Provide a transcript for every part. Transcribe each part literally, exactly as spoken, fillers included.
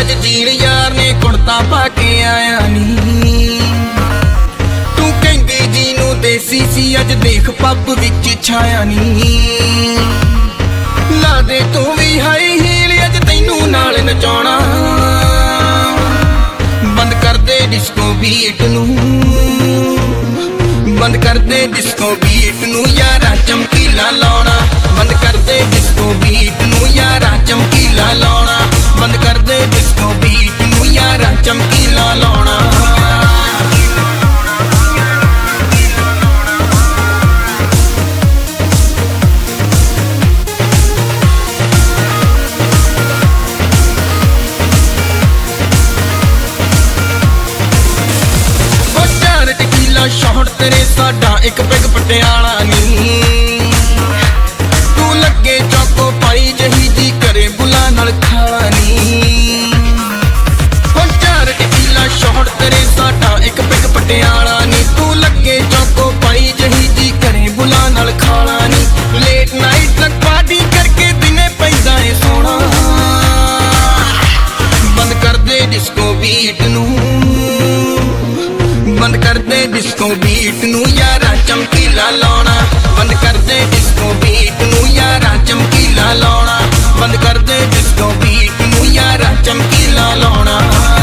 अज जीण यार ने कुड़ता पा के आया नी। तू कहंदी जी नू देसी सी अज देख पब विच छाया नी। ला दे तू भी हाई हील अज तैनू नाल नचाउणा। बंद कर दे डिस्को बीट नू, बंद कर दे डिस्को बीट नू यारा चमकीला लाउणा। बंद कर दे डिस्को बीट नू यारा चमकीला लाउणा। बंद कर दे डिस्को बीट नू यारा चमकीला लाउणा। शॉट तेरे साडा एक पैग पटियाला नी। तू लगे चौको पाई जही जी करे बुला नाल खाला नी। हो चार टीला शॉट तेरे साडा एक पैग पटियाला नी। तू लगे चौको पाई जही जी करे बुला नाल खाला नी। लेट नाइट तक पार्टी करके दिने पैदा है सोना। बंद कर दे डिस्को बीट नू, बंद कर दे डिस्को बीट नू यारा चमकीला लाउणा। बंद कर दे डिस्को बीट नू यारा चमकीला लाउणा। बंद कर दे डिस्को बीट नू यारा चमकीला लाउणा।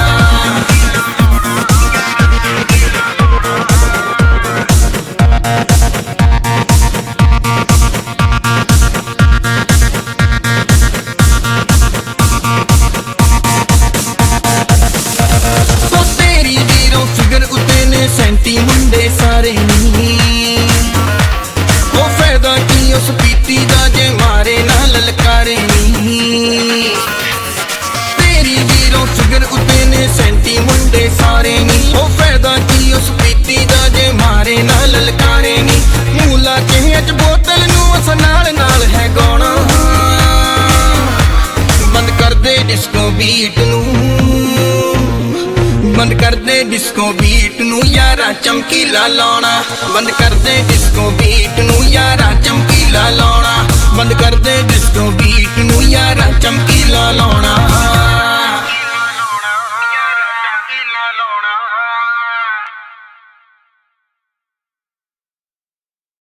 सैंती मुंडे सारे नी। वो फायदा की उस पीती दा जे मारे ना ललकारे नी। तेरी वीरों फिगर उते ने सैंती मुंडे सारे नी। वो फायदा की उस पीती दा जे मारे ना ललकारे नी। मूला के अच बोतल नू अस नाल नाल है गाउणा। बंद कर दे डिस्को बीट नू, बंद कर दे डिस्को बीट नू यारा चमकीला लाउणा। बंद कर दे डिस्को बीट नू